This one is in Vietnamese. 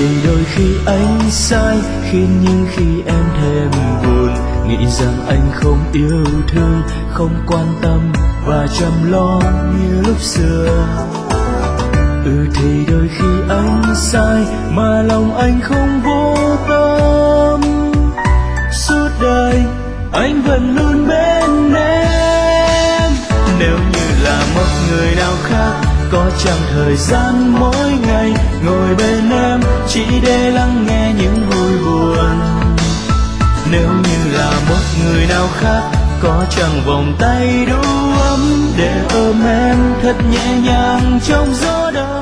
thì đôi khi anh sai khiến những khi em thèm buồn, nghĩ rằng anh không yêu thương, không quan tâm và chăm lo như lúc xưa. Thì đôi khi anh sai mà lòng anh không vô tâm, suốt đời anh vẫn luôn bên em. Nếu như là một người nào khác, có chẳng thời gian mỗi ngày ngồi bên em chỉ để lắng nghe những vui buồn. Nếu như là một người nào khác, có chẳng vòng tay đủ ấm để ôm em thật nhẹ nhàng trong gió đông.